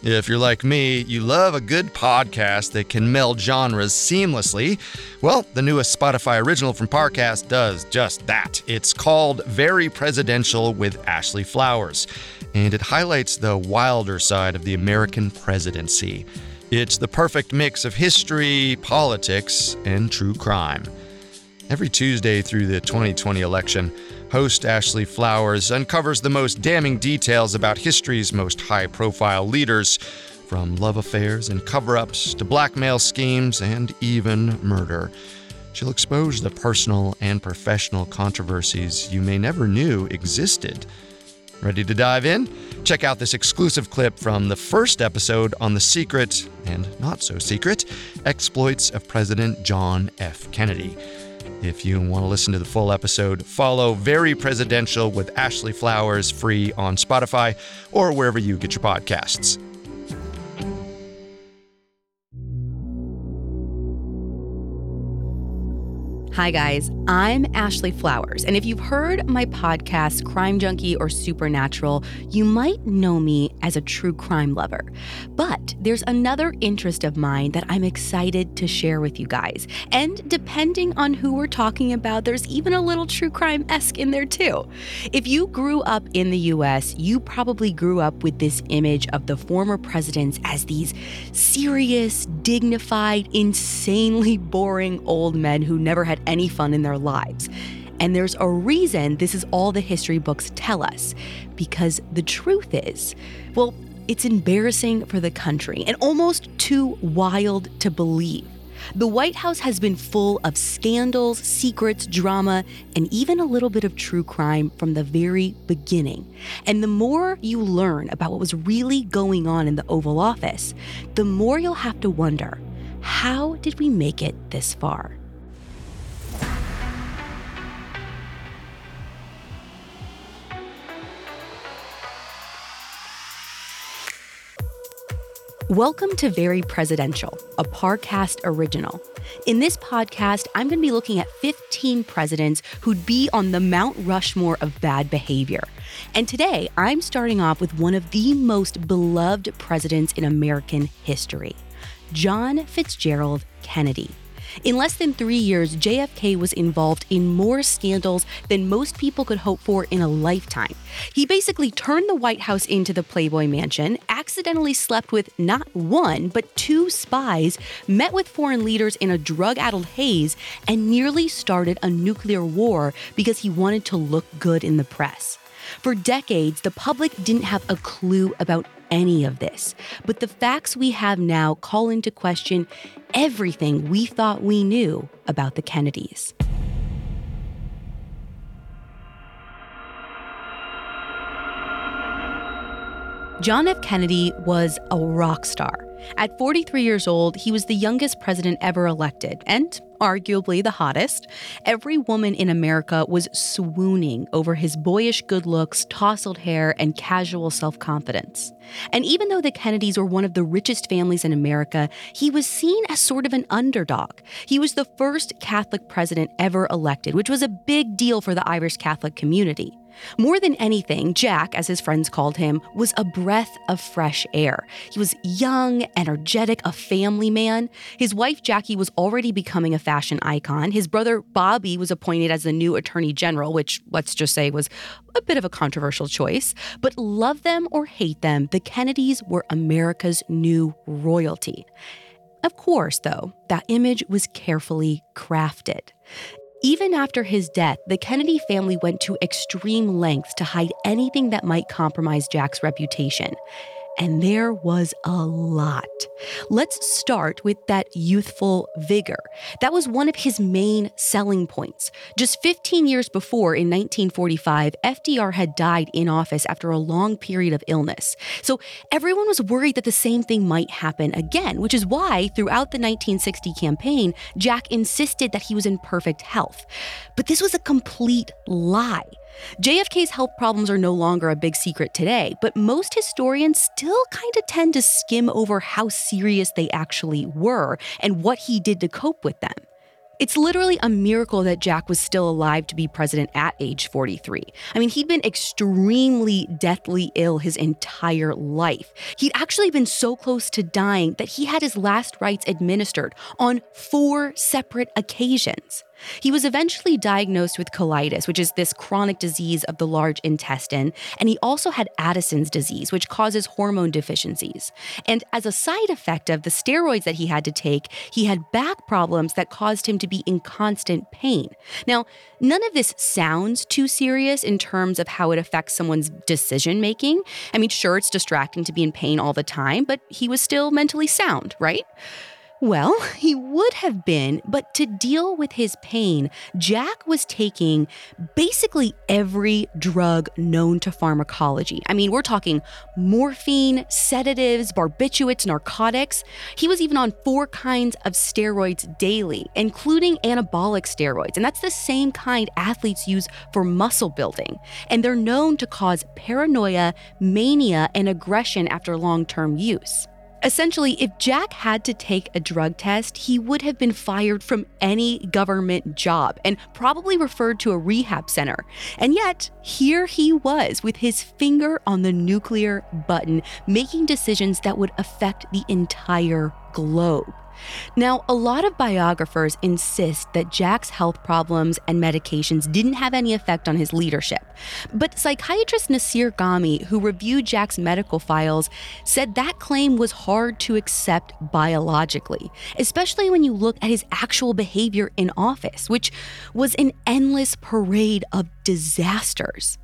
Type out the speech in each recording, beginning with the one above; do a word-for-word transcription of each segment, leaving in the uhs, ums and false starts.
If you're like me, you love a good podcast that can meld genres seamlessly. Well, the newest Spotify original from Parcast does just that. It's called Very Presidential with Ashley Flowers, and it highlights the wilder side of the American presidency. It's the perfect mix of history, politics, and true crime. Every Tuesday through the twenty twenty election, host Ashley Flowers uncovers the most damning details about history's most high-profile leaders, from love affairs and cover-ups to blackmail schemes and even murder. She'll expose the personal and professional controversies you may never knew existed. Ready to dive in? Check out this exclusive clip from the first episode on the secret, and not so secret, exploits of President John F. Kennedy. If you want to listen to the full episode, follow Very Presidential with Ashley Flowers free on Spotify or wherever you get your podcasts. Hi guys, I'm Ashley Flowers, and if you've heard my podcast, Crime Junkie or Supernatural, you might know me as a true crime lover. But there's another interest of mine that I'm excited to share with you guys. And depending on who we're talking about, there's even a little true crime-esque in there too. If you grew up in the U S, you probably grew up with this image of the former presidents as these serious, dignified, insanely boring old men who never had any fun in their lives. And there's a reason this is all the history books tell us. Because the truth is, well, it's embarrassing for the country and almost too wild to believe. The White House has been full of scandals, secrets, drama, and even a little bit of true crime from the very beginning. And the more you learn about what was really going on in the Oval Office, the more you'll have to wonder, how did we make it this far? Welcome to Very Presidential, a Parcast original. In this podcast, I'm going to be looking at fifteen presidents who'd be on the Mount Rushmore of bad behavior. And today, I'm starting off with one of the most beloved presidents in American history, John Fitzgerald Kennedy. In less than three years, J F K was involved in more scandals than most people could hope for in a lifetime. He basically turned the White House into the Playboy Mansion, accidentally slept with not one, but two spies, met with foreign leaders in a drug-addled haze, and nearly started a nuclear war because he wanted to look good in the press. For decades, the public didn't have a clue about any of this, but the facts we have now call into question everything we thought we knew about the Kennedys. John F. Kennedy was a rock star. At forty-three years old, he was the youngest president ever elected, and arguably the hottest. Every woman in America was swooning over his boyish good looks, tousled hair, and casual self-confidence. And even though the Kennedys were one of the richest families in America, he was seen as sort of an underdog. He was the first Catholic president ever elected, which was a big deal for the Irish Catholic community. More than anything, Jack, as his friends called him, was a breath of fresh air. He was young, energetic, a family man. His wife, Jackie, was already becoming a fashion icon. His brother, Bobby, was appointed as the new attorney general, which, let's just say, was a bit of a controversial choice. But love them or hate them, the Kennedys were America's new royalty. Of course, though, that image was carefully crafted. Even after his death, the Kennedy family went to extreme lengths to hide anything that might compromise Jack's reputation. And there was a lot. Let's start with that youthful vigor. That was one of his main selling points. Just fifteen years before, in nineteen forty-five, F D R had died in office after a long period of illness. So everyone was worried that the same thing might happen again, which is why throughout the nineteen sixty campaign, Jack insisted that he was in perfect health. But this was a complete lie. J F K's health problems are no longer a big secret today, but most historians still kind of tend to skim over how serious they actually were and what he did to cope with them. It's literally a miracle that Jack was still alive to be president at age forty-three. I mean, he'd been extremely deathly ill his entire life. He'd actually been so close to dying that he had his last rites administered on four separate occasions. He was eventually diagnosed with colitis, which is this chronic disease of the large intestine, and he also had Addison's disease, which causes hormone deficiencies. And as a side effect of the steroids that he had to take, he had back problems that caused him to be in constant pain. Now, none of this sounds too serious in terms of how it affects someone's decision-making. I mean, sure, it's distracting to be in pain all the time, but he was still mentally sound, right? Well, he would have been, but to deal with his pain, Jack was taking basically every drug known to pharmacology. I mean, we're talking morphine, sedatives, barbiturates, narcotics. He was even on four kinds of steroids daily, including anabolic steroids. And that's the same kind athletes use for muscle building. And they're known to cause paranoia, mania, and aggression after long-term use. Essentially, if Jack had to take a drug test, he would have been fired from any government job and probably referred to a rehab center. And yet, here he was with his finger on the nuclear button, making decisions that would affect the entire globe. Now, a lot of biographers insist that Jack's health problems and medications didn't have any effect on his leadership. But psychiatrist Nasir Ghami, who reviewed Jack's medical files, said that claim was hard to accept biologically, especially when you look at his actual behavior in office, which was an endless parade of disasters.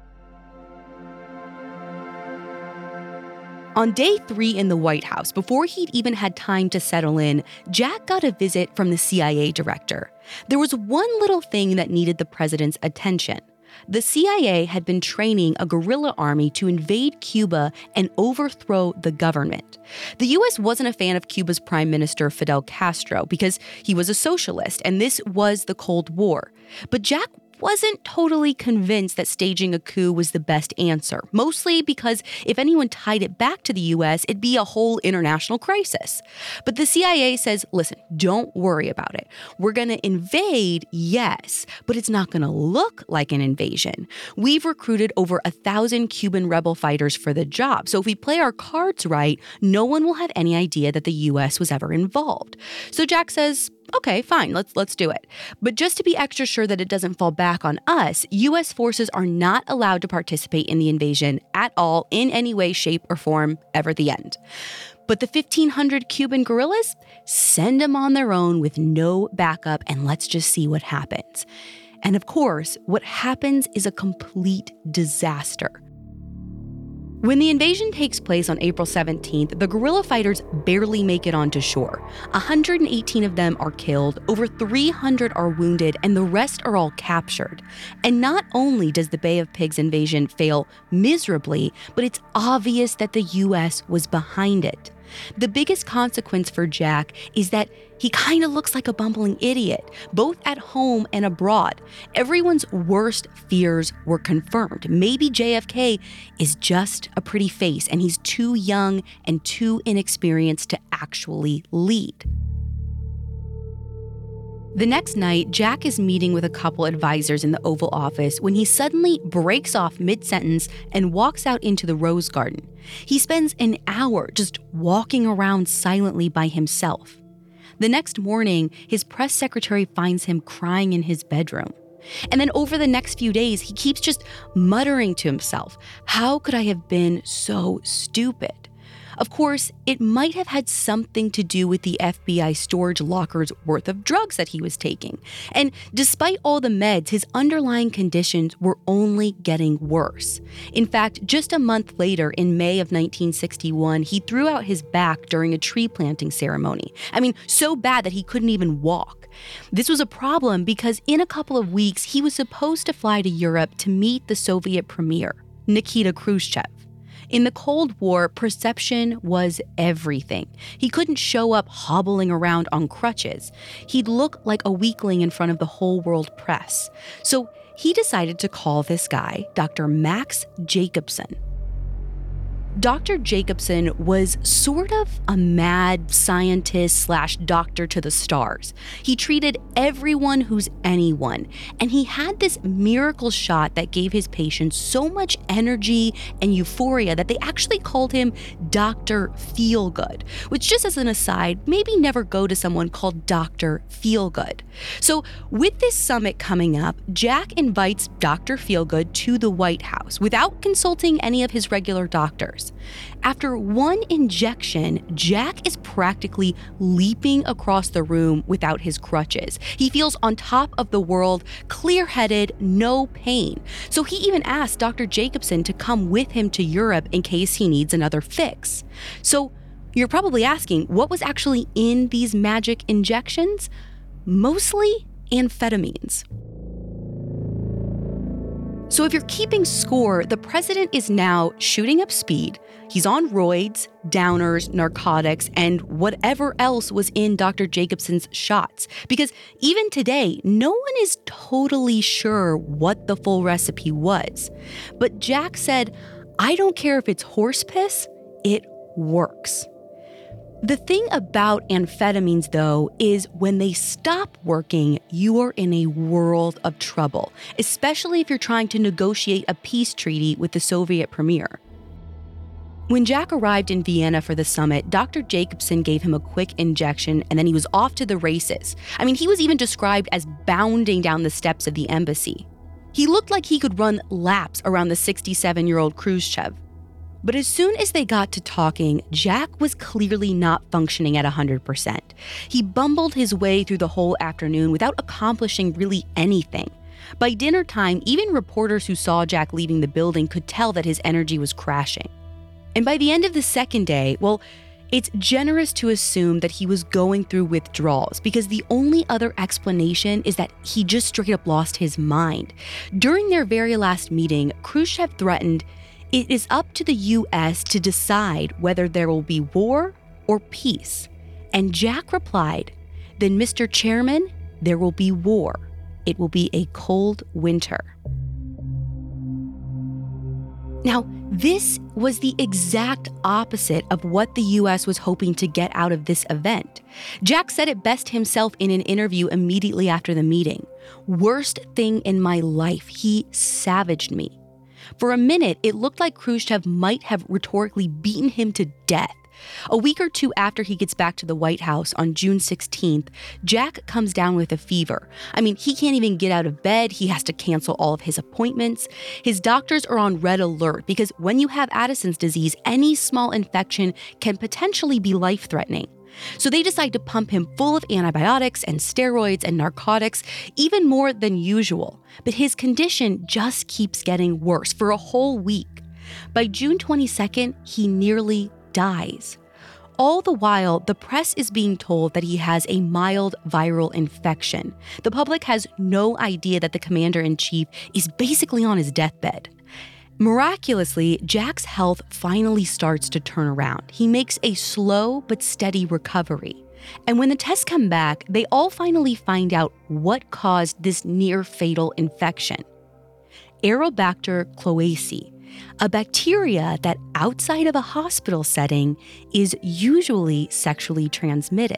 On day three in the White House, before he'd even had time to settle in, Jack got a visit from the C I A director. There was one little thing that needed the president's attention. The C I A had been training a guerrilla army to invade Cuba and overthrow the government. The U S wasn't a fan of Cuba's Prime Minister Fidel Castro because he was a socialist, and this was the Cold War. But Jack wasn't totally convinced that staging a coup was the best answer, mostly because if anyone tied it back to the U S, it'd be a whole international crisis. But the C I A says, listen, don't worry about it. We're going to invade, yes, but it's not going to look like an invasion. We've recruited over a thousand Cuban rebel fighters for the job, so if we play our cards right, no one will have any idea that the U S was ever involved. So Jack says, okay, fine, let's let's do it. But just to be extra sure that it doesn't fall back on us, U S forces are not allowed to participate in the invasion at all in any way, shape, or form ever the end. But the fifteen hundred Cuban guerrillas, send them on their own with no backup, and let's just see what happens. And of course, what happens is a complete disaster. When the invasion takes place on April seventeenth, the guerrilla fighters barely make it onto shore. one hundred eighteen of them are killed, over three hundred are wounded, and the rest are all captured. And not only does the Bay of Pigs invasion fail miserably, but it's obvious that the U S was behind it. The biggest consequence for Jack is that he kind of looks like a bumbling idiot, both at home and abroad. Everyone's worst fears were confirmed. Maybe J F K is just a pretty face and he's too young and too inexperienced to actually lead. The next night, Jack is meeting with a couple advisors in the Oval Office when he suddenly breaks off mid-sentence and walks out into the Rose Garden. He spends an hour just walking around silently by himself. The next morning, his press secretary finds him crying in his bedroom. And then over the next few days, he keeps just muttering to himself, "How could I have been so stupid?" Of course, it might have had something to do with the F B I storage locker's worth of drugs that he was taking. And despite all the meds, his underlying conditions were only getting worse. In fact, just a month later, in May of nineteen sixty-one, he threw out his back during a tree planting ceremony. I mean, so bad that he couldn't even walk. This was a problem because in a couple of weeks, he was supposed to fly to Europe to meet the Soviet premier, Nikita Khrushchev. In the Cold War, perception was everything. He couldn't show up hobbling around on crutches. He'd look like a weakling in front of the whole world press. So he decided to call this guy Doctor Max Jacobson. Doctor Jacobson was sort of a mad scientist slash doctor to the stars. He treated everyone who's anyone, and he had this miracle shot that gave his patients so much energy and euphoria that they actually called him Doctor Feelgood, which, just as an aside, maybe never go to someone called Doctor Feelgood. So with this summit coming up, Jack invites Doctor Feelgood to the White House without consulting any of his regular doctors. After one injection, Jack is practically leaping across the room without his crutches. He feels on top of the world, clear-headed, no pain. So he even asked Doctor Jacobson to come with him to Europe in case he needs another fix. So you're probably asking, what was actually in these magic injections? Mostly amphetamines. So if you're keeping score, the president is now shooting up speed. He's on roids, downers, narcotics, and whatever else was in Doctor Jacobson's shots. Because even today, no one is totally sure what the full recipe was. But Jack said, I don't care if it's horse piss, it works. The thing about amphetamines, though, is when they stop working, you are in a world of trouble, especially if you're trying to negotiate a peace treaty with the Soviet premier. When Jack arrived in Vienna for the summit, Doctor Jacobson gave him a quick injection and then he was off to the races. I mean, he was even described as bounding down the steps of the embassy. He looked like he could run laps around the sixty-seven-year-old Khrushchev. But as soon as they got to talking, Jack was clearly not functioning at one hundred percent. He bumbled his way through the whole afternoon without accomplishing really anything. By dinner time, even reporters who saw Jack leaving the building could tell that his energy was crashing. And by the end of the second day, well, it's generous to assume that he was going through withdrawals because the only other explanation is that he just straight up lost his mind. During their very last meeting, Khrushchev threatened, it is up to the U S to decide whether there will be war or peace. And Jack replied, then Mister Chairman, there will be war. It will be a cold winter. Now, this was the exact opposite of what the U S was hoping to get out of this event. Jack said it best himself in an interview immediately after the meeting. Worst thing in my life, he savaged me. For a minute, it looked like Khrushchev might have rhetorically beaten him to death. A week or two after he gets back to the White House on June sixteenth, Jack comes down with a fever. I mean, he can't even get out of bed. He has to cancel all of his appointments. His doctors are on red alert because when you have Addison's disease, any small infection can potentially be life-threatening. So they decide to pump him full of antibiotics and steroids and narcotics, even more than usual. But his condition just keeps getting worse for a whole week. By June twenty-second, he nearly dies. All the while, the press is being told that he has a mild viral infection. The public has no idea that the commander-in-chief is basically on his deathbed. Miraculously, Jack's health finally starts to turn around. He makes a slow but steady recovery. And when the tests come back, they all finally find out what caused this near-fatal infection. Aerobacter cloacae, a bacteria that outside of a hospital setting is usually sexually transmitted.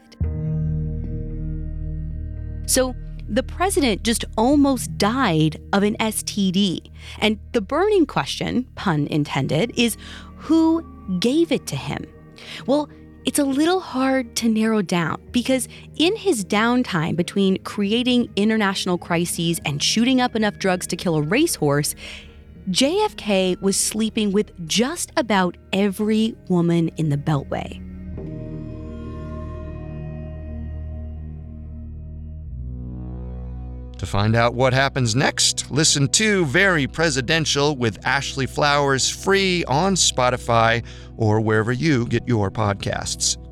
So, the president just almost died of an S T D. And the burning question, pun intended, is who gave it to him? Well, it's a little hard to narrow down because in his downtime between creating international crises and shooting up enough drugs to kill a racehorse, J F K was sleeping with just about every woman in the Beltway. To find out what happens next, listen to Very Presidential with Ashley Flowers free on Spotify or wherever you get your podcasts.